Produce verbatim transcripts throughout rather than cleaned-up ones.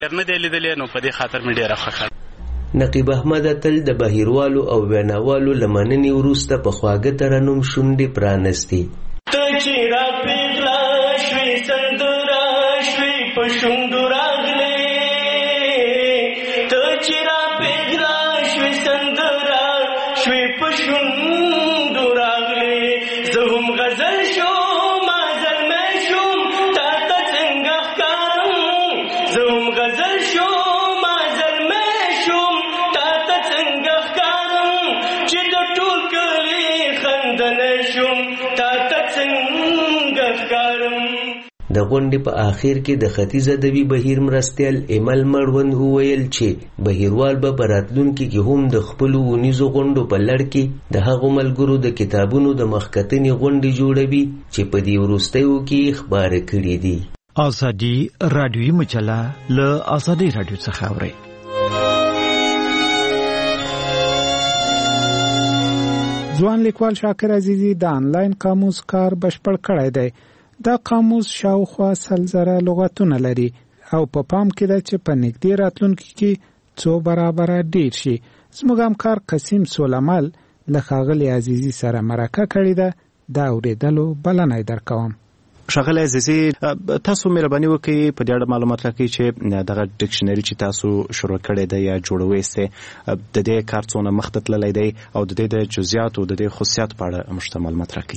نه دی لیدلی، نو په دې خاطر مې ډېره خوښه. نقیب احمد اتل د بهیروالو او ویناوالو له مننې وروسته په خواږه ترنم شونډې پرانستې. ته چې راپېغله شوې سندره شوې په شونډو راغلې، ته چې راپېغله شوې سندره شوې په شونډو راغلې، زه هم غزل شوم زلمی شوم تا ته څنګه ښکارم، زه هم غزل شوم زلمی شوم تا ته څنګه ښکارم، چې د ټول کلي خندنی شوم تا ته څنګه ښکارم. د غونډې په آخر کې د ختیځ ادبي بهیر مرستیال ایمل مړوند وویل چې بهیروال به په راتلونکي کې هم د خپلو اونیزو غونډو په لړ کې د هغو ملګرو د کتابونو د مخکتنې غونډې جوړوي چې په دې وروستیو کې خبره کړي دي. ازادي رادیوي مجله له ازادي رادیو څخه اوري. ځوان لیکوال شاکر عزیزی د آنلاین قاموس کار بشپړ کړی دی. دا قاموس شاوخوا سل زره لغتونه لري او په پام کې ده چې په نږدې راتلونکي کې څو برابره ډیر شي. زموږ همکار قسیم سولمل له ښاغلي عزیزي سره مرکه کړې ده. دا اورېدلو بلنه درکوم. ښاغلی عزیزي، تاسو مهرباني وکړئ په دې اړه معلومات راکړئ چې دغه ډکشنري چې تاسو شروع کړی دی یا جوړوئ یې د دې کار څونه مخته تللی دی او د دې د جزئیاتو د دې خصوصیاتو په اړه موږ ته معلومات راکړئ.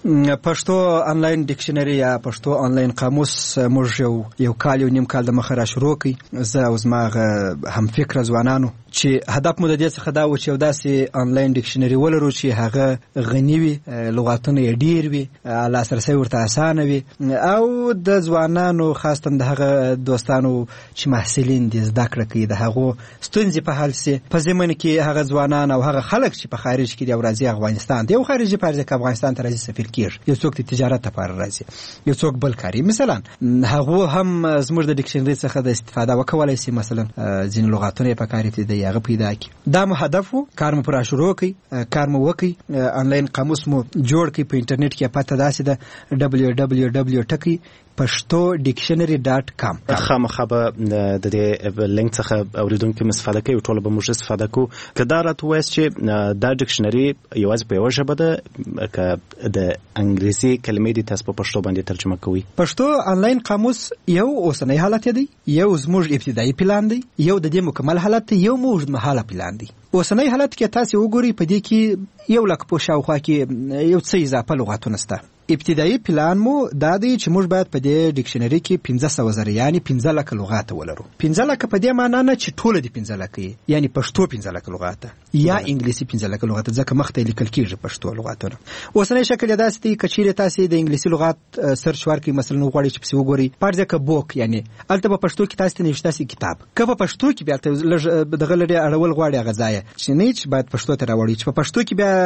پښتو آنلاین ډکشنري یا پښتو آنلاین قاموس موږ یو یو کال یو نیم کال د مخه را شروع کړئ. زه او زما هم فکره ځوانانو چې هدف مو د دې څخه دا و چې یو داسې آنلاین ډکشنري ولرو چې هغه غني وي، لغاتونه یې ډیر وي، لاسرسی ورته اسانه وي او د ځوانانو خاصه د هغه دوستانو چې محصلین دي زده کړه کوي د هغو ستونزې په حل سي. په ضمن کې هغه ځوانان او هغه خلک چې په خارج کې دی او راځي افغانستان دی، یو خارجي پارځه کې افغانستان ته راځي سفیر کیږي، یو څوک د تجارت لپاره راځي، یو څوک بل کاری، مثلا هغه هم زموږ د ډکشنري څخه د استفاده وکولای شي، مثلا ځینې لغاتونه په کار کې دی هغه پیدا کی. دا مو هدف وو، کار مو پر شروع کی، کار مو وکي، آنلاین قاموس مو جوړ کی. په انټرنیټ کې پته داسې ده دبلیو دبلیو دبلیو ټکی پښتو ډکشنري ډاټ کام. خامخا به د دې لینک څخه اوریدونکو استفاده کوي، ټول به موږ استفاده کوو. که دا راته وایي چې دا ډکشنري یوازې په یوه ژبه ده که د انګلیسي کلمې دي تاسو په پښتو باندې ترجمه کوئ؟ پښتو آنلاین قاموس یو اوسنی حالت دی، یو زموږ ابتدایي پلان دی، یو د دې مکمل حالت دی، یو موږ مهاله پلان دی. اوسنی حالت کې تاسو وګورئ په دې کې یو لک په شاوخوا کې یو څه اضافه لغاتونه شته. ابتدایي پلان مو دا دی چې موږ باید په دې ډکشنري کې پنځه سوه زره یعنی پنځه لکه لغات ولرو. پنځه لکه په دې معنی نه چې ټول دي پنځه لکه یعنی پښتو پنځه لکه لغات یا انګلیسي پنځه لکه لغات، ځکه مخته لیکل کېږي پښتو لغاتونه. اوسنی شکل یې داسې دی که چیرې تاسو د انګلیسي لغات سرچ ورکړئ، مثلا وغواړئ چې پسې وګورئ فرض که بوک یعنی الته په پښتو کې تاسو ته نوشته سي کتاب، که په پښتو کې بیا لږ دغه لري اړول غواړي هغه ځای چې نه چې باید پښتو ته راوړئ، چې په پښتو کې بیا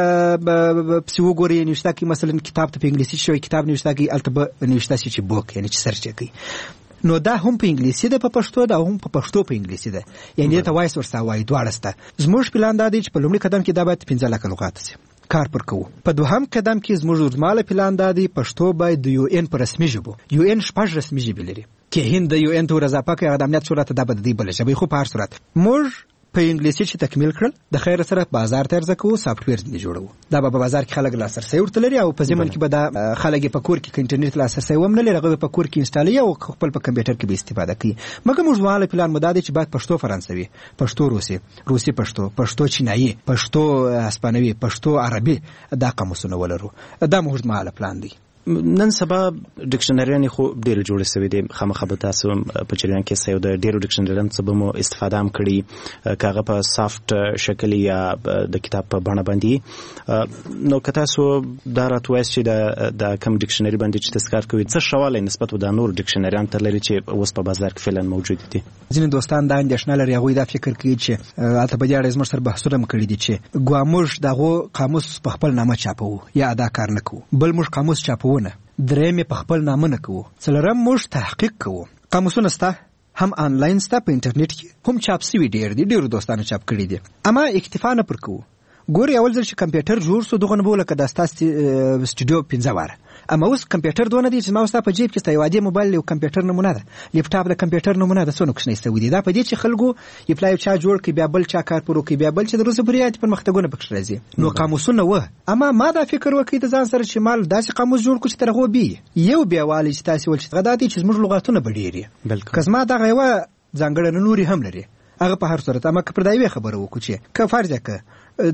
پسې وګورئ نوشته کې مثلا کتاب ته په انګلیسي شوی کتاب نوشته کې الته به نوشته سي چې بوک یعنی چې سرچ کوي. نو دا هم په انګلیسي ده په پښتو ده، هم په پښتو په انګلیسي ده، یعنی ته وایس ورسا وای دواړه سته. زموږ پلان دا دی چې په لومړي قدم کې دا باید پنځه لکه لغات سي کار پر کوو. په دوهم قدم کې زموږ ورځماله پلان دا دی پښتو باید د یو ان پر رسمي ژبو، یو ان شپږ رسمي ژبې لري، کې هند د یو ان ته ورځپا کې د امنیت صورت دا به د دې بل ژبې خو په هر صورت موږ په انګلیسي چې تکمیل کړل د خیر سره بازار ته ارزه کوو، سافټویر دې جوړو. دا به په بازار کې خلک لاسرسي ورته لري او په ځمن کې به دا خلک په کور کې انټرنیټ لاسرسي ومن لري، هغه په کور کې انسټالي او خپل په کمپیوټر کې به استفاده کوي. مګر موږ واله پلان مو دا دی چې باید پښتو فرانسوي، پښتو روسي، روسي پښتو، پښتو چینایي، پښتو اسپانوي، پښتو عربي دا قاموسونه ولرو. دا موږ ماله پلان دی. نن سبا ډکشنریان خو ډېر جوړ شوی دي، خامخا به تاسو په چریان کې سیو د ډېرو ډکشنریان څخه مو استفاده هم کړی، کاغه په سافت شکل یا د کتاب په بڼه باندې. نو که تاسو دا راتوي چې د د کم ډکشنری باندې چې تذکر کوي څه شواله نسبت د نور ډکشنریان ته لري چې اوس په بازار کې فعلا موجود دي؟ ځینې دوستان دا اندېښنه لري، هغوی دا فکر کوي چې البته په دې اړه زموږ سره بحثونه هم کړي دي چې ګواموږ دغه قاموس په خپل نامه چاپو یا ادا کار نه کوو، بل موږ قاموس چاپو نه، درېم په خپل نامه نه کوو، څلورم موږ تحقیق کوو. قاموسونه سته هم آنلاین سته په انټرنیټ کې، هم چاپ سوي ډېر دي، ډېرو دوستانو چاپ کړي دي، اما اکتفا نه پر کوو. ګوري اول ځل چې کمپیوټر جوړ شو دغه نه بوله کدا ستاسو سټوډیو پنځه واره اما اوس کمپیوټر دونه دی چې ما اوس په جیب کې ستای وادي موبایل یو کمپیوټر نمونه ده لپټاپ د کمپیوټر نمونه ده څونه کښنه استوي دي دا په دې چې خلکو یو پلای چا جوړ کی بیا بل چا کار پرو کی بیا بل چې د روسي بریات پر مختګونه پکښ راځي نو قاموسونه و اما ما دا فکر وکړ د ځان سره چې مال داسې قاموس جوړ کو چې ترغو بي یو بیا والی چې تاسو ول چې غداتي چې موږ لغاتونه بډيري بالکل کزما دا غوا ځانګړنه نوري هم لري هغه په هر صورت اما که پر دایوي خبره وکړو چې که فرض کړه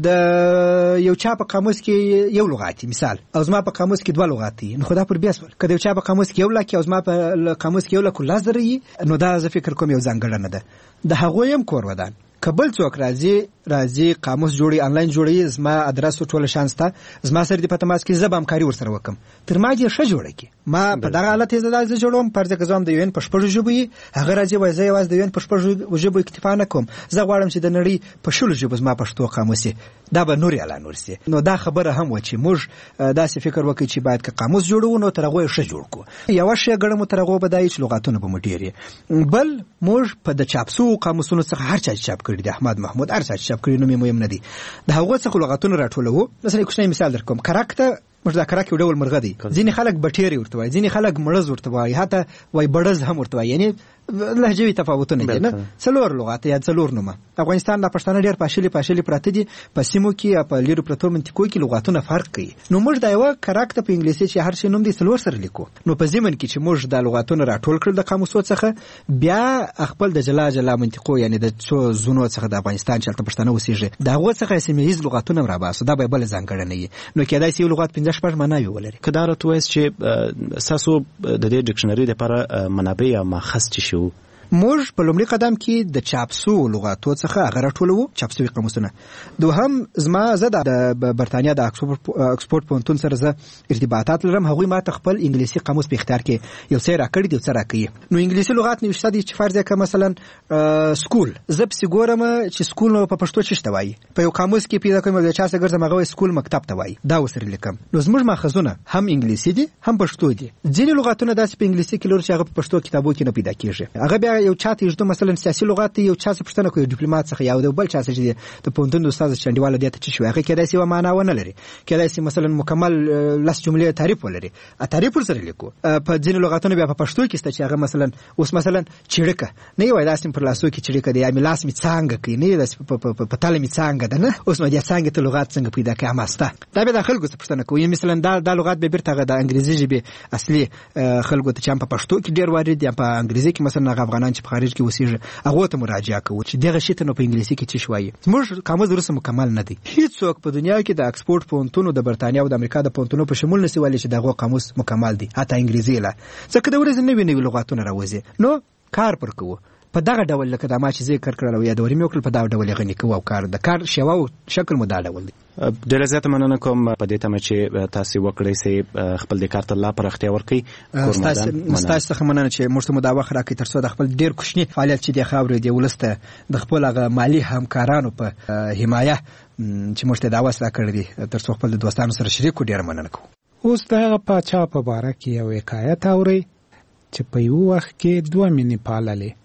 د یو چا په قاموس کې یو لغاتي مثال او زما په قاموس کې دوه لغاتي نو خدا پر بیا سول کله یو چا په قاموس کې یو لکه او زما په قاموس کې یو لکه لازري نو دا زه فکر کوم یو ځانګړنه ده د هغه يم کور ودان کبل څوک راځي راځي قاموس جوړي انلاین جوړي زما ادرس ټول شانسته زما سره د پته ماس کې زبم کاری ور سره وکم تر ما دې ښه جوړه کی ما په دغه حالت زه داسې جوړوم پرځه کزوم د یوین پښپړو جوبي هغه راځي وای زه واز د یوین پښپړو جوبي اکتفا نه کوم زه غواړم چې د نړۍ په شلو جوب زما پښتو قاموس دا به نوري اعلان ورسي نو دا خبره هم و چې موږ داسې فکر وکړي چې باید که قاموس جوړو نو ترغه ښه جوړ کو یو شی ګړم ترغه بدای چې لغاتونه به مډيري بل موږ په د چاپسو قاموسونو څخه هر چا چاپ کړی د احمد محمود ارشاد چاپ کړی نو مهم نه دي د هغه څخه لغاتونه راټولو مثلا کوم مثال درکوم کاراکټر مذاکره کې ډول مرغه دي ځینې خلک بټيري ورته وایي ځینې خلک مړز ورته وایي حتی وای بړز هم ورته وایي یعنی لهجوي تفاوتونه دي نه څلور لغات یا څلور نومه افغانستان د پښتانه ډېر پاشلي پاشلي پراته دي په سیمو کې په لیرو پرتو منطقو کې لغاتونه فرق کوي نو موږ دا یو کاراکټر په انګلیسي چې هر شي نوم دي څلور سره لیکو نو په ځمن کې چې موږ د لغاتونه راټول کړل د قاموسو څخه بیا خپل د جلا جلا منطقو یعنی د څو زونو څخه د افغانستان چې تل پښتانه وسیږي دا هغه څخه سیمهیز لغاتونه را باسو دا به بل ځانګړنه نو کېدای شي لغات پنځه شپږ معنی ولري کدارت وایي چې ساسو د دې ډکشنری لپاره منابع یا ماخذ چي شو موږ په لومړي قدم کې د چاپسو لغاتو څخه هغه راټولو چاپسوي قاموسونه دوهم زما زه د برتانیا د اکسفورد پونتون سره زه ارتباطات لرم هغوی ما ته خپل انګلیسي قاموس په اختیار کې یو څه راکړی دی څه راکړي نو انګلیسي لغات نوشته دي چې فرض کړه مثلا سکول زه په ګورم چې سکول نو په پښتو څه شته وایي په یو قاموس کې پیدا کوم د چا څخه ګرځم هغه سکول مکتب ته وایي دا وسره لیکم نو زموږ ماخذونه هم انګلیسي دي هم پښتو دي ځینې لغاتونه داسې په انګلیسي کې لور چې هغه په پښتو کتابو کې نه پیدا کیږي هغه بیا یو چاته یو مثلا سیاسي لغات یو چا څه پښتنه کوي ډیپلوماټ څخه یو بل چا څه د پونتون د استاد چنډیواله دیته چې شو هغه کېدای شي و معنا ونه لري کېدای شي مثلا مکمل لس جملې تعریف ولري ا تعریف سره لیکو په ځینې لغاتونو بیا په پښتو کې ست چې هغه مثلا اوس مثلا چړکه نه وای داسې پر لاسو کې چړکه دی یا ملاس می څنګه کوي نه داسې په تل می څنګه ده نه اوس مې څنګه ته لغات څنګه پیدا کوي اماسته دا به د خلکو څه پښتنه کوي مثلا دا د لغات به بیرته د انګریزي ژبه اصلي خلکو ته چې په پښتو کې ډیر وارد یا په انګریزي کې مثلا افغانان چې په خارج کې هغه ته مراجعه کوي چې دغه شی ته نو په انګلیسي کې څه شوایي موږ قاموس ورسره مکمل نه دی هیڅوک په دنیا کې د اکسفورد پونتونو د برتانیا او د امریکا د پونتونو په شمول نسی ویلي چې دغه قاموس مکمل دی حتی انګلیسي لا ځکه د ورځې نوې نوې لغاتونه راوځي نو کار پر کوو په دغه ډول لکه د ما چې ذکر کړل یا د ورمې وکړل په دغه ډول غني کوو او کار د کار شیوا او شکل مو دا ډول دی ډېر زیات مننه کوم په دې تمه چې تاسو وکړئ سي خپل د کارت الله پر اختیار ورکړي تاسو تاسو څخه مننه چې موږ ته مو دا وخت راکړئ ترڅو د خپل ډېر کوچنی فعالیت چې د خاورې دی ولسته د خپل هغه مالی همکارانو په حمایه چې موږ ته دا وسه کړی دي ترڅو خپل دوستانو سره شریک کړو ډېر مننه کوم اوس دغه پاچا په باره کې یو حکایت اوري چې په یو وخت کې دوه مینې پاللې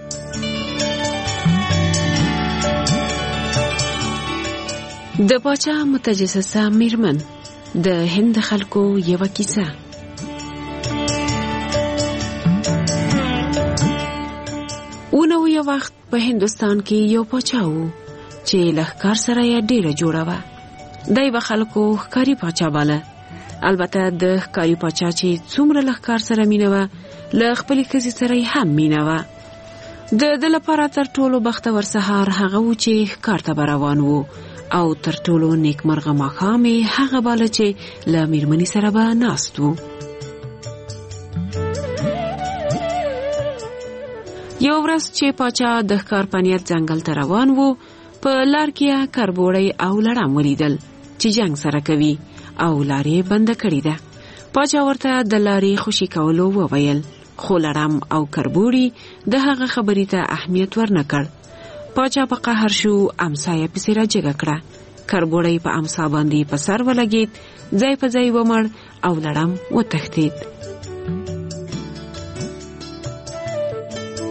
د پاچا متجسسه میرمن د هند خلکو یو کیسه ونو یو وخت په هندستان کې یو پاچا وو چې لښکر سره یې ډیره جوړه وه دای به خلکو ښکاري پاچا باله البته د ښکاري پاچا چې څومره لښکر سره مینه وه له خپلې ښځې سره یې هم مینه وه د ده لپاره تر ټولو بختور سهار هغه و چې ښکار ته به روان وو او تر ټولو نیکمرغه ماښام یې هغه باله چې له میرمنې سره به ناست وو یو ورځ چې پاچا د ښکار په نیت ځنګل ته روان وو په لار کې کربوړی او لړم ولیدل چې جنګ سره کوي او لارې بنده کړې ده پاچا ورته د لارې خوشي کولو وویل خو لړم او کربوړي د هغه خبرې ته اهمیت ورنه کړ پاچا په قهر شو امسایه پسې راجګه کړه کربوړی په امسا باندې په سر ولګید ځای په ځای ومړ او لړم وتښتید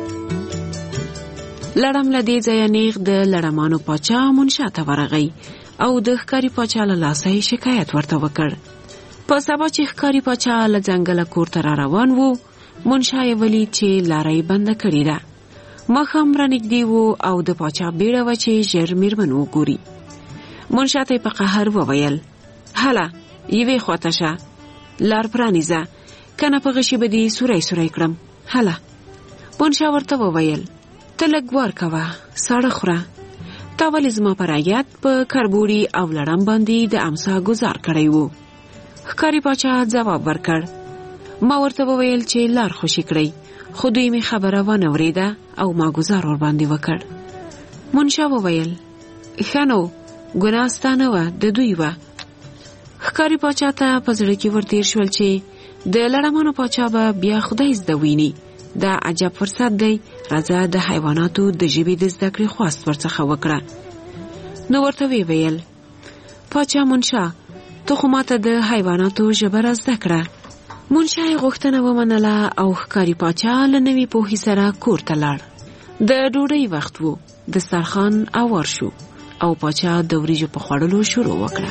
لړم له دې ځایه نیغ د لړمانو پاچا منشا ته ورغی او د ښکاری پاچا له لاسه شکایت ورته وکړ. په سبا چې ښکاری پاچا له ځنګله کور ته را روان وو، منشا یې ولید چې لاره یې بنده کړې ده. ماښام را نږدې وو او د پاچا بیړه وه چې ژر میرمن وګوري. منشا ته یې په قهر وویل: هله یوې خواته شه، لار پرانیزه، کنه په غشي به دې سوری سوری کړم. هله. منشا ورته وویل: ته لږ وار کوه، ساړه خوره. تا ولې زما په رعیت په کربوړي او لړم باندې د امسا ګزار کړی وو؟ ښکاري پاچا ځواب ورکړ: ما ورته وویل چې لار خوشي کړئ، خو دوی می خبره ونه وریده او ما گزار ور باندې وکړ. منشا وویل: ښه نو ګناه ستا نه وه، د دوی وه. ښکاري پاچا ته په زړه کې ورتېر شول چې د لړمانو پاچا به بیا خدای زده ویني. دا عجب فرصت دی، راځه د حیواناتو د ژبې د زده کړې خواست ورڅخه وکړه. نو ورته وی ویل: پاچا منشا، ته خو ماته د حیواناتو ژبه را زده کړه. منشا یې غوښتنه ومنله او ښکاري پاچا له نوي پوهې سره کور ته لاړ. د ډوډۍ وخت وو، دسترخوان اوار شو او پاچا د وریجو په خوړلو شروع وکړه.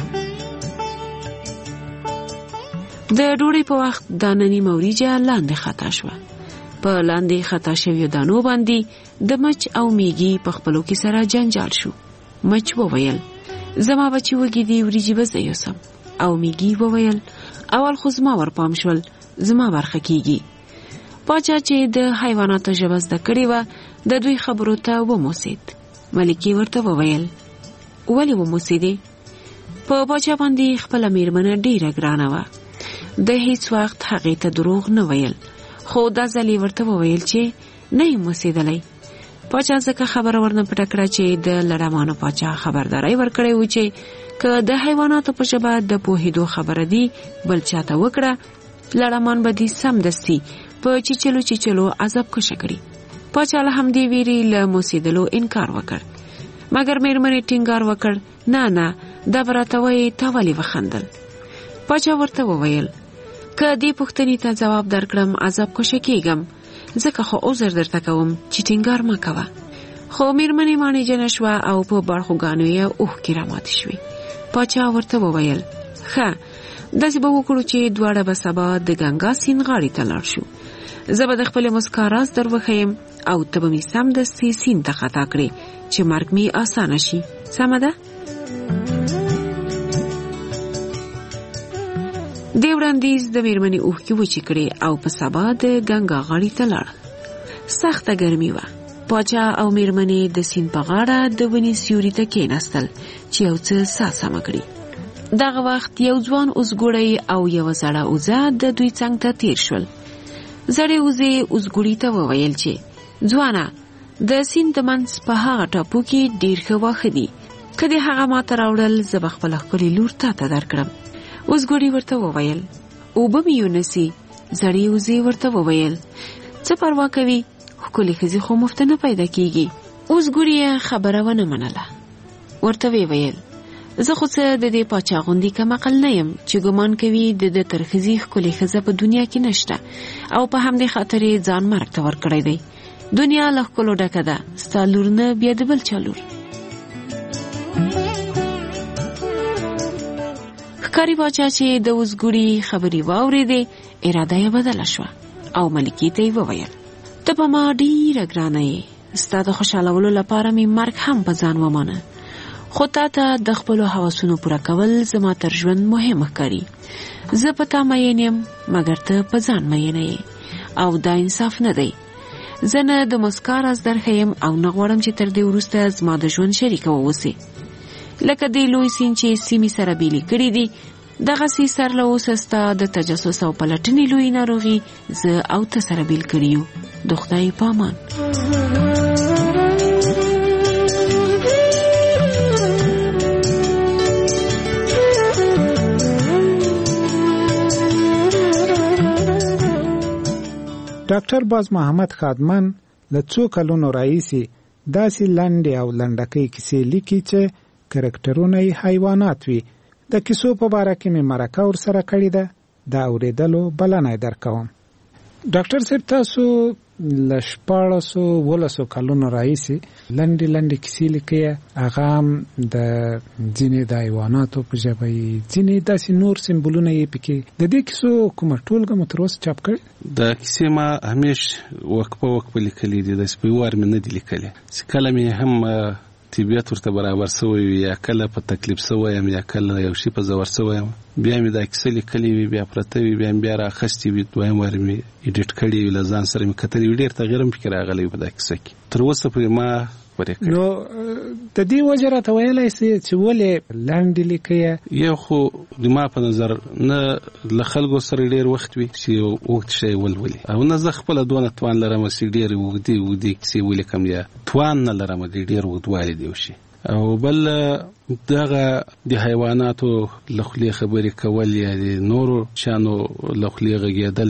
د ډوډۍ په وخت داننی موریجه لاندې خطا شوه. په لاندې خطا شویو دانو باندې د مچ او میږي په خپلو کې سره جنجال شو. مچ وویل: زما بچي وږي دي، وریجې به زه یوسم. او میږي وویل: اول خو زما ورپام شول، زما برخه کیږي. پاچا چې د حیواناتو ژبه زده کړې وه، د دوی خبرو ته وموسید. ملکې ورته وویل: ولې وموسیدې؟ په پاچا باندې خپله میرمنه ډیره ګرانه وه. د هیڅ وخت هغې ته دروغ نه ویل، خو دا ځل یې ورته وویل چې نه یم موسیدلی. پاچا ځکه خبره ورنه پټه کړه چې د لړمانو پاچا خبرداری ورکړی و چې که د حیواناتو په ژبه د پوهېدو خبره دی بل چاته وکړه، لړمان به دې سمدستي په چیچلو چیچلو عذاب کشه کړي. پاچا له همدې ویرې له موسیدلو انکار وکړ، مګر میرمنې ټینګار وکړ: نه نه، دا به راته وایي تا ولې وخندل. پاچا ورته وویل: که دې پوښتنې ته ځواب درکړم عذاب کشه کېږم، ځکه خو عذر درته کوم چې ټینګار مه کوه. خو میرمنې ماڼۍ جنه شوه او په بړخوګانو یې اوښکې راماتې شوې. پاچا ورته وویل: ښه، داسې به وکړو چې دواړه به سبا د ګنګا سیند غاړې ته لاړ شو. زه به د خپلې مسکا راز در وښیم او ته به مې سمدستي سیند ته خطا کړې چې مرګ مې اسانه شي. سمه ده؟ دې وړاندیز د میرمنې اوښکې وچې کړې او په سبا د ګنګا غاړې ته لاړ. سخته ګرمي وه. پاچا او میرمنې د سیند په غاړه د ونې سیوري ته کېناستل چې یو څه ساه سمه کړي. دغه وخت یو ځوان اوزګوړی او یوه زړه اوزه د دوی څنګ ته تیر شول. زړې اوزې اوزګوړي ته وویل چې ځوانه، د سیند د منځ په هغه ټاپو کې ډېر ښه واښه دي، که دې هغه ماته راوړل زه به خپله ښکلې لور تا ته درکړم. اوزګوړي ورته وویل: اوبه مې یونسي. زړې اوزې ورته وویل: څه پروا کوي، ښکلې ښځې خو مفت نه پیدا کیږي. اوزګوړي خبره ونه منله. ورته وی ویل: زه خو څه د دې پاچا غوندې کم عقل نه یم چې ګمان کوي د ده تر ښځې ښکلې ښځه په دنیا کې نشته او په همدې خاطر یې ځان مرګ ته ورکړی دی. دنیا له ښکلو ډکه ده، ستا لور نه بیا د بل چا لور. ښکاري پاچا چې د اوزګوړي خبرې واورېدې، اراده یې بدله شوه او ملکې ته یې وویل: ته په ما ډېره ګرانه یې، ستا د خوشحالولو لپاره مې مرګ هم په ځان ومانه، خو تا ته د خپلو هوسونو پوره کول زما تر ژوند مهم ښکاري. زه په تا مین یم، مګر ته په ځان مینه یې او دا انصاف نه دی. زه نه د مسکا راز درښیم او نه غواړم چې تر دې وروسته زما د ژوند شریکه واوسې. لکه دې لوی سیند چې سیمې سره بیلې کړي دي، دغسې سر له اوسه ستا د تجسس او پلټنې لوی ناروغي زه او ته سره بیل کړي یو. د خدای په امان. ډاکټر باز محمد خادمان له څو کلونو راهیسې داسې لنډې او لنډکۍ کیسې لیکي چې کرکټرونه یې حیوانات وي. د کیسو په باره کې مې مرکه ورسره کړې ده، د اورېدلو بلنه یې درکوم. ډاکټر صاحب، تاسو له شپاړسو ولسو کلونو راهیسې لنډې لنډې کیسې لیکي. هغه هم د ځینې د حیواناتو په ژبه یې، ځینې داسې نور سمبولونه یې پکې. د دې کیسو کومه ټولګه مو تر اوسه چاپ کړې؟ د کیسې ما همیش وقفه وقفه لیکلې دي، داسې په یو وار مې نه دي لیکلې. چې کله مې هم طبیعت ورته برابر سوی وي، یا کله په تکلیف سوی یم، یا کله یو شي په زور سوی یم، بیا مې دا کیسه لیکلې وي، بیا پرته وي، بیا مې بیا رااخیستې وي، دویم وار مې ایډیټ کړې وي، له ځان سره مې کتلې وي. ډېر تغییر هم پکې راغلی وي په دا کیسه کې. تر اوسه پورې ما نو د دې وجه راته ویلی سي چې ولې لنډې لیکئ؟ یو خو د ما په نظر نه له خلکو سره ډېر وخت وي چې اوږد شی ولولي، او نه زه خپله دونه توان لرم چې ډېرې اوږدې اوږدې کیسې ولیکم، یا توان نه لرم د ډېر اوږدوالي د یو شي. او بل دغه د حیواناتو له خولې خبرې کول یا د نورو شیانو له خولې غږېدل،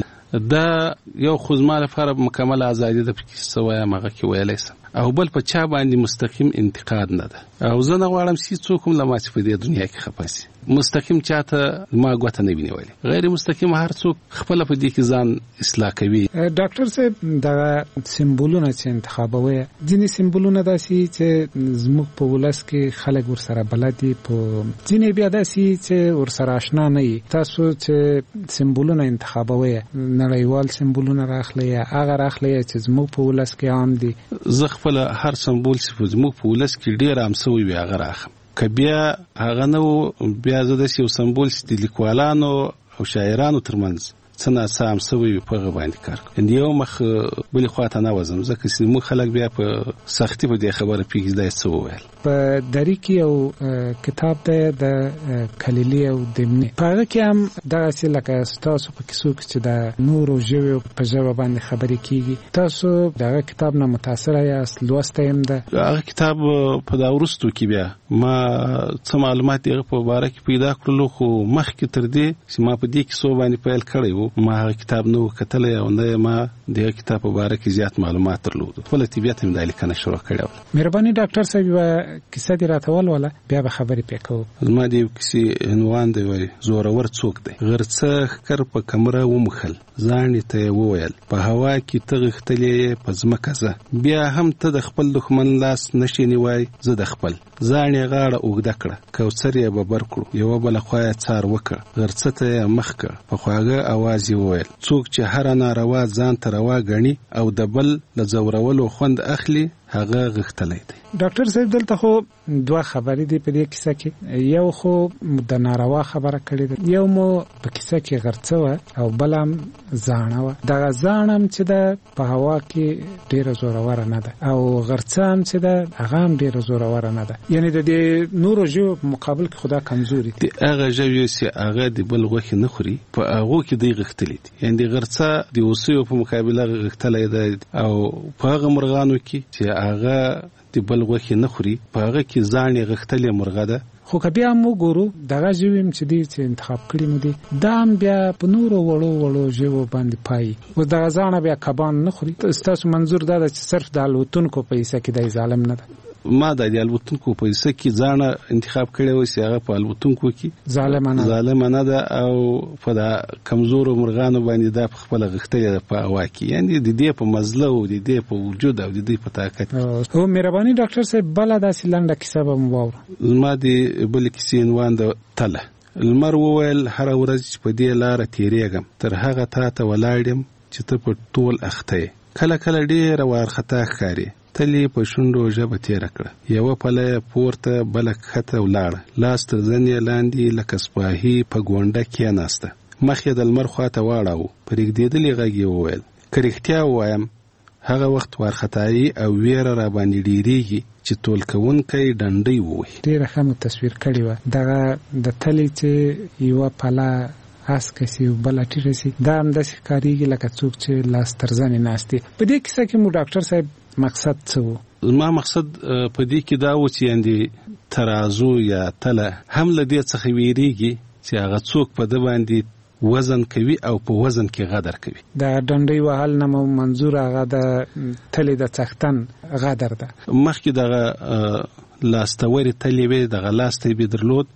دا یو خو زما لپاره مکمله ازادي ده پکې څه وایم هغه کې ویلی سم. او بل په چا باندې مستقیم انتقاد نه ده، او زه نه غواړم چې څوک هم له ما چې په دې دنیا کې خفه سي. مستقیم چاته ما ګوته نه وي نیولې، غیر مستقیم هر څوک خپله په دې کې ځان اصلاح کوي. ډاکټر صاحب دغه سمبولونه چې انتخابوي، ځینې سمبولونه داسې چې زموږ په ولس کې خلک ورسره بلد دي، په ځینې بیا داسې چې ورسره آشنا نه وي. تاسو چې سمبولونه انتخابوي، نړیوال سمبولونه راخلئ یا هغه راخلئ چې زموږ په ولس کې عام دي؟ زه خپله هر سمبول چې زموږ په ولس کې ډېر عام سوی وي هغه راخم. که بیا هغه نه و، بیا زه داسې یو سمبول چې د لیکوالانو او شاعرانو ترمنځ څه ناڅه عام سوی وي په هغه باندې کار کوم. یو مخ بلې خوا ته نه وځم، ځکه چې موږ خلک بیا په سختي په دې خبره پوهېږي دا څه وویل. په دري کې یو کتاب دی د کلیلي او دمنې، په هغه کې هم دغسې لکه ستاسو په کیسو کې چې د نورو ژبو په ژبه باندې خبرې کېږي. تاسو دغه کتاب نه متاثره یاست؟ لوستی هم ده هغه کتاب؟ په دا وروستو کې بیا ما څه معلومات دغه په باره کې پیدا کړلو، خو مخکې تر دې چې ما په دې کیسو باندې پیل کړی و، ما هغه کتاب نه و کتلی، او نه ما دغه کتاب په باره کې زیات معلومات درلودو. خپله طبیعت مې دا لیکنه شروع کړې وه. مهرباني ډاکټر صاحب یوه کیسه دې راته ولوله، بیا به خبرې پرې کوو. زما د یو کیسې عنوان دی وایي زورور څوک دی. غرڅه ښکر په کمره وموښل، ځانې ته یې وویل په هوا کې ته غښتلې یې په ځمکه زه، بیا هم ته د خپل دښمن لاس نشې نیوای، زه د خپل. ځان یې غاړه اوږده کړه، کوثر یې ببر کړو، یوه بله خوا یې څار وکړ، غرڅه ته یې مخ کړ، په خواږه اواز یې وویل څوک چې هره ناروا ځان ته روا ګڼي او د بل له ځورولو خوند اخلي هغه غښتلی دی. ډاکټر صاحب دلته خو دوه خبرې دي په دې کیسه کې، یو خو د ناروا خبره کړې ده، یو مو په کیسه کې غرڅه وه او بل هم زاڼه وه. دغه زاڼه هم چې ده په هوا کې ډېره زوروره نه ده، او غرڅه هم چې ده هغه هم ډېره زوروره نه ده. یعنې د دې نورو ژبو په مقابل کې خو دا کمزوري دي. هغه ژبې چې هغه د بل غوښې نه خوري، په هغو کې دی غښتلي دي. یعنې د غرڅه د هوسیو په مقابل هغه غښتلی ده، او په هغه مرغانو کې چې هغه د بل غوښې نه خوري، په هغه کې ځان یې غښتلې مرغه ده. خو که بیا هم وګورو دغه ژبې هم چې دي چې انتخاب کړي مو دي، دا هم بیا په نورو وړو وړو ژبو باندې پایي. اوس دغه ځانه بیا کبان نه خوري. ستاسو منظور دا ده چې صرف د الوتونکو په حصه کې دی ظالم نه ده؟ ما د الوتونکو په حصه کې ځانه انتخاب کړی و چې هغه په الوتونکو کې ظالمانه ظالمه نه ده، او په د کمزورو مرغانو باندې دا په خپله غښتلې ده په هوا کې، یعنې د دې په مزله او د دې په وجود او د دې په طاقت. هو مهرباني ډاکټر صاحب بله داسې لنډه کیسه به مو واورو. زما د بلې کیسې عنوان د تله. لمر وویل هره ورځ چې په دې لاره تېرېږم، تر هغه تا ته ولاړ یم چې ته په ټول اخته یې، کله کله ډېره وارخطا ښکارې، تلې په شونډو ژبه تېره کړه، یوه پله یې پورته بله کښته ولاړه، لاس تر زنې لاندې لکه سپاهي په ګونډه کېناسته، مخ یې د لمر خواته واړاوه، په رېږدېدلي غږ یې وویل که رښتیا ووایم هغه وخت وارخطایي او ویره را باندې ډېرېږي چې تول کوونکی ډنډۍ ووهي. ډېره ښه مو تصویر کړې وه. دغه د تلې چې یوه پله اسکه سي او بل ټیټه سي، دا هم داسې ښکارېږي لکه څوک چې لاس تر زنې ناست دی. په دې کیسه کې مو ډاکټر صاحب مقصد څه و؟ زما مقصد په دې کې دا و چې یعنې ترازو یا تله هم له دې څخه ویریږي چې هغه څوک په ده باندې وزن کوي او په وزن کې غدر کوي. د ډنډۍ وهل نه مو منظور هغه د تلې د څښتن غدر ده. مخکې دغه لاستورې تلې وې، دغه لاستی به درلود،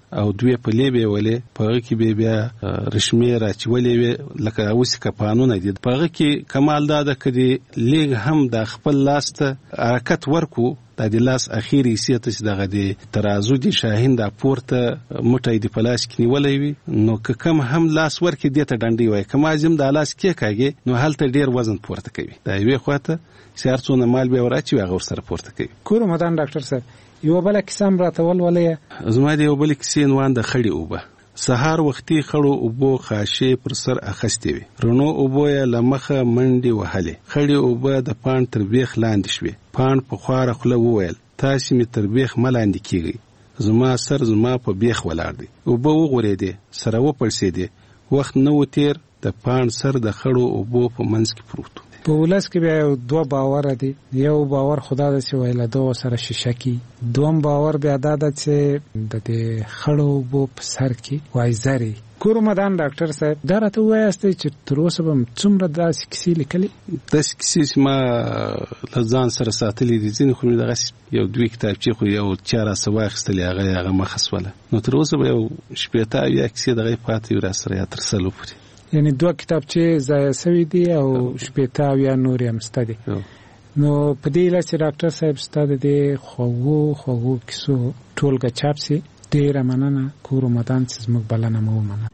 او دوی په لیبه ولې په کې به بیا رشمه راچولې وي لکه اوس کپانونه دي په کې کمال دا د کدي لیګ هم د خپل لاسته حرکت ورکو د دې لاس اخیری سیته چې دغه د ترازو دي شاهین د پورته موټی دی پلاس کې نیولې وي نو که کم هم لاس ورکې دته ډنډي وای کما زم د لاس کې کاږي نو هلته ډیر وزن پورته کوي دا یوه خواته سیارڅونه مال به ورچی هغه سره پورته کوي کور مدان ډاکټر صاحب یو بل کیسه راته ول ولې زما دی یو بل کیسه نوان د خړی اوبه سهار وختي خړو اوبو خاشه پر سر اخستې وي رونو اوبو یې لمخه منډي وهلې خړی اوبه د پان تر بیخ لاندې شوي پان په خواره خله وویل تاسو می تر بیخ ملاندې کیږي زما سر زما په بیخ ولاړ دی اوبه وغورېدې سره و پړسېدې وخت نو تیر د پان سر د خړو اوبو په منځ کې پروت په ولس کې بیا دوه باور دي یو باور خدا د سی ویل دوه سره شیشه کی دوم باور بیا د چې د دې خړو بو په سر کې وای زری کور مدان ډاکټر صاحب دا راته وایسته چې تر اوسه به څومره داسې کیسې لیکلې داسې کیسې ما لزان سره ساتلې دي ځینې خو مې دغه یو دوی کتابچې خو یو چاره سوا اخیستلې هغه هغه مخسوله نو تر اوسه به یو شپېته یا کیسې دغه پاتې را سره یا تر سلو پورې یعنی دوه کتابچې ځای سوي دي او شپېته یا نور هم سته دي نو په دې لاسه ډاکټر صاحب ستاسو د خوغو خوغو کیسو ټولګه چاپ سي ډیره مننه کور مدان چې موږ بلنه مو مننه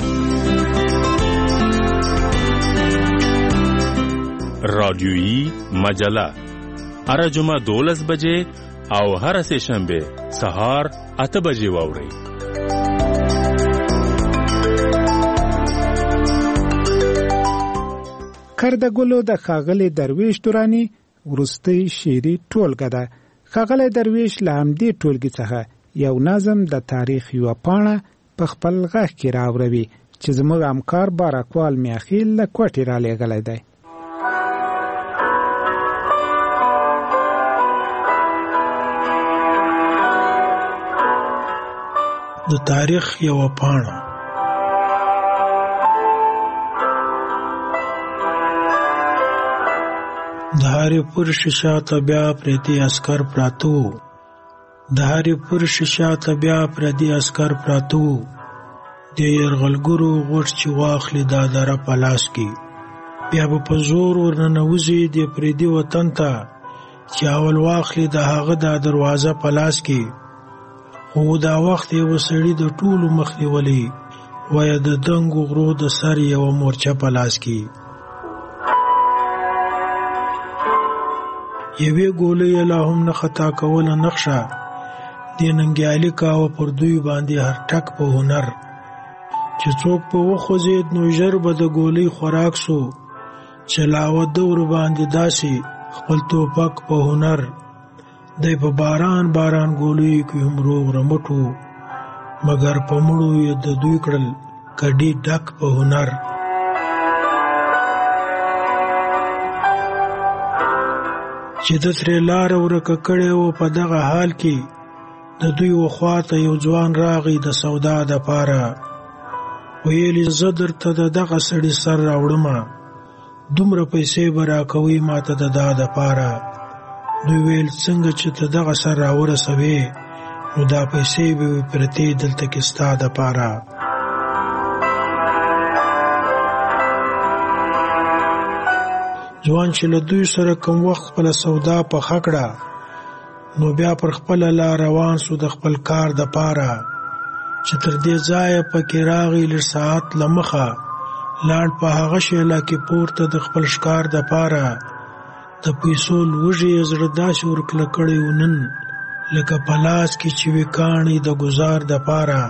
رادیویی مجله هر جمعه دولس بجې او هر سه شنبه سهار اته بجې واورئ کردګلو د خاغلی درویش دورانی ورستی شعري ټولګه ده خاغلی درویش له همدې ټولګې څخه یو نظم د تاریخ یوه پاڼه په خپل غږ کې راوروي چې زموږ همکار بارکوال میاخیل له کوټې رالیږلی دی د تاریخ یوه پاڼه د هری پور شیشه ته بیا پرتی اسکر پراتو د هری پور شیشه ته بیا پرتی اسکر پراتو د يرغلګرو غوښ چې واخلي دا دره پلاس کی بیا په زور ورننوزي د پردي وطن ته چې اول واخلي د هغه د دروازه پلاس کی خو دا وخت یو سړی د ټولو مخنیولي وای د دنګو غرو د سر یو مورچه پلاس کی یوې ګولې لا هم نه خطا کوله نقشه د ننګیالي کاوه پر دوی باندې هر ټک په هنر چې څوک په وخوځید نو ژر به د ګولۍ خوراک سو چلاوه دور باندې داسې خپل توپک په هنر دی په باران باران ګولۍ کې هم روغ رمټو مګر په مړو یې د دوی کړل کډي ډک په هنر چې د تر لار ورکه کړي او په دغه حال کې د دوی وخواته یو ځوان راغی د سودا د پاره ویلی زدر ته دغه سړی سر راوړم دومره پیسې برا کوي ماته د داده پاره دوی ویل څنګه چې ته دغه سر راورسوي نو دا پیسې به پرتی دلته کې ستا د پاره ځوان چې له دوی سره کوم وخت خپل سودا په خکړه نو بیا پر خپل لار روان سو د خپل کار د پاره چې تر دې ځای په کې راغی لږ ساعت لمخه لاړ په هغه شیله کې پورته د خپل ښکار د پاره د پیسو لوږې زړه داسې ورکله کړی و نن لکه په لاس کې چې وي کاڼي د ګزار د پاره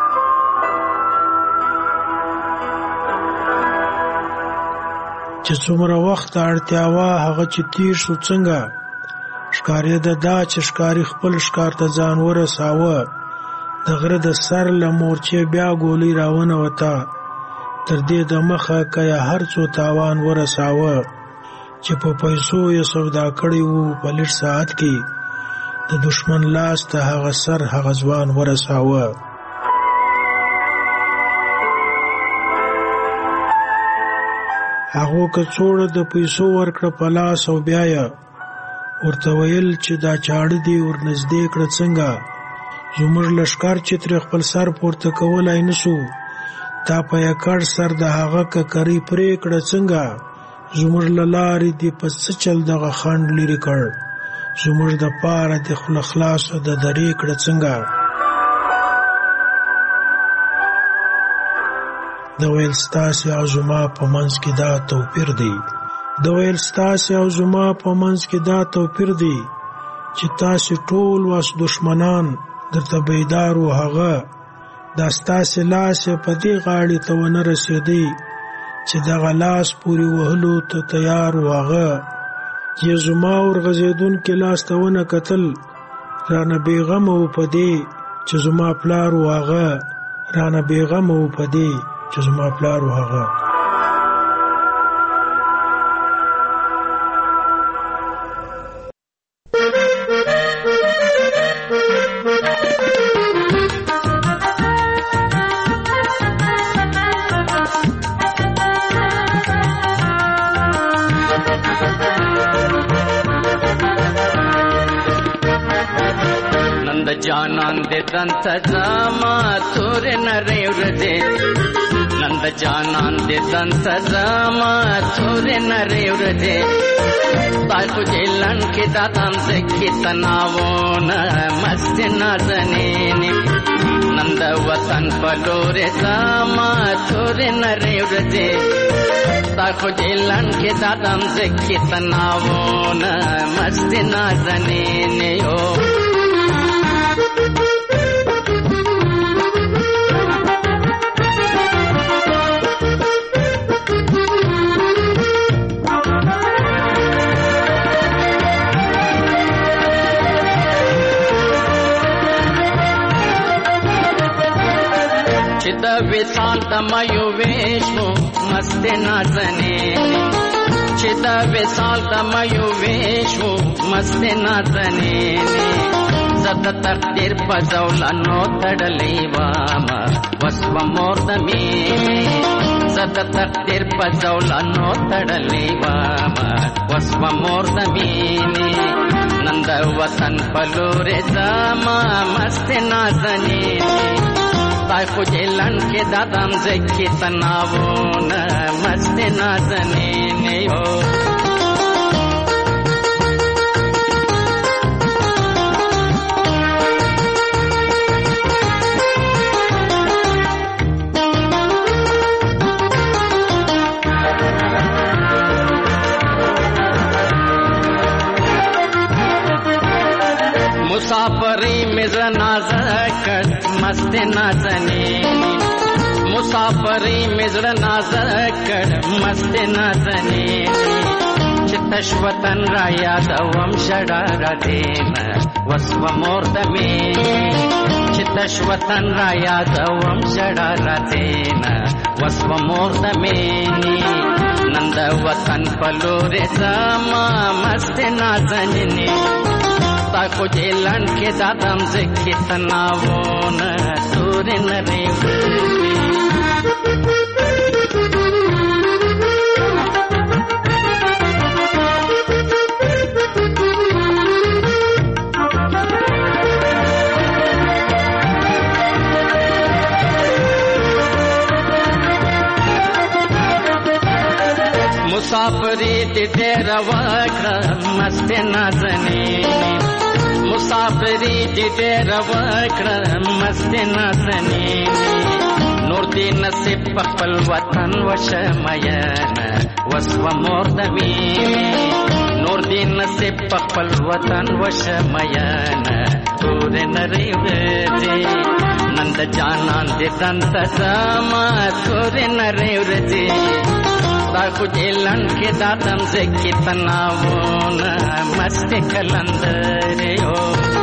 چې څومره وخت اړتیا وه هغه چې تیر شو څنګه ښکارېده دا چې ښکاري خپل ښکار ته ځان ورساوه د غره د سر له مورچې بیا ګولۍ راونوته تر دې د مخه که یې هر څو تاوان ورساوه چې په پیسو یې سودا کړی وو په لږ ساعت کې د دشمن لاس ته هغه سر هغه ځوان ورساوه هغه کڅوړه د پیسو ورکړه په لاس او بیا یې ورته ویل چې دا چاړه دی ورنږدې کړه څنګه زموږ لښکر چې ترې خپل سر پورته کولای نسو، تا په یکړ سر د هغه ککرۍ پرې کړه څنګه؟ زموږ له لارې دې په څه چل دغه خنډ لرې کړ؟ زموږ د پاره د خوله خلاصه د درې کړه څنګه؟ د ویل ستاسې او زما په منځ کې دا توپیر دی د ویل ستاسې او زما په منځ کې دا توپیر دی چې تاسې ټول واس دشمنان درته بیدار و، هغه دا ستاسې لاس په دې غاړې ته ونه رسېدی چې دغه لاس پورې وهلو ته تیار و، هغه چې زما ورغځېدونکي لاس ته ونه کتل، رانه بېغمه و په دې چې زما پلار و، هغه رانه بېغمه و په دې چې زما پلار و، هغه جانان دے دنت زما تور نری ورځې نند جانان دے دنت زما تور نری ورځې تای خو جیلن کې داتم زکی تناوون مست نازنین نند وطن پلور زما تور نری ورځې تای خو جیلن کې داتم زکی تناوون مست نازنین یو وصال تمایو ویشو مست نازنین چې دا وصال تمایو ویشو مست نازنین زد تقدیر پزولانو تړلې واما وسو مور دمی زد تقدیر پزولانو تړلې واما وسو مور دمی نند وطن پلور زما مست نازنین تای خو جیلن کې دادم زکی تناوون مست نازنین یو مسافری مزر نازکر مست نازنین مسافری مزر نازکر مست نازنین چتش وطن را یادوم شړا دین وسو مور دمی چتش وطن را یادوم شړا دین وسو مور دمی نند وطن پلور زما مست نازنین تا خو جیلن کې دادم زکی تناوون تور نری مسافری دې ډېر وکړه مست نازنین مسافری دې ډېر وکړه مست نازنین نور دې نصیب په خپل وطن وشمین وسو مور دمی نور دې نصیب په خپل وطن وشمین تور نری ورځې نند جانان دې دنت زما تور نری ورځې تا خو جیلن کې دادم زکی تناوون مست کلندر یو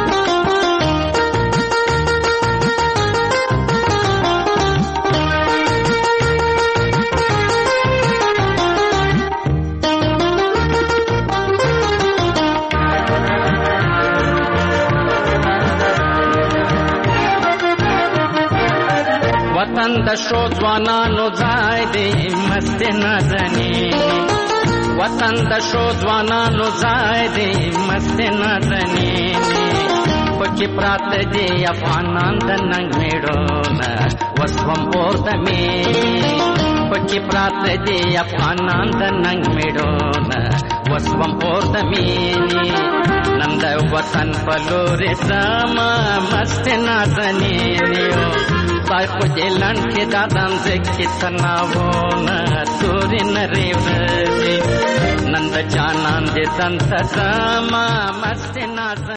وطن د شو ځوانانو ځای دی مست نازنین وطن د شو ځوانانو ځای دی مست نازنین په پکې پراته دي افغانان د ننګ میړونه وسوم اور د مینې پکې پراته دي افغانان د ننګ میړونه وسوم اور د مینې نن د وطن په لورې سما مست نازنینیو خدای خو دې لنډ کې دا دمځې کې تناوونه تورې نرۍ ورځې نن د جانان دې تن ته سما مست نازنینیو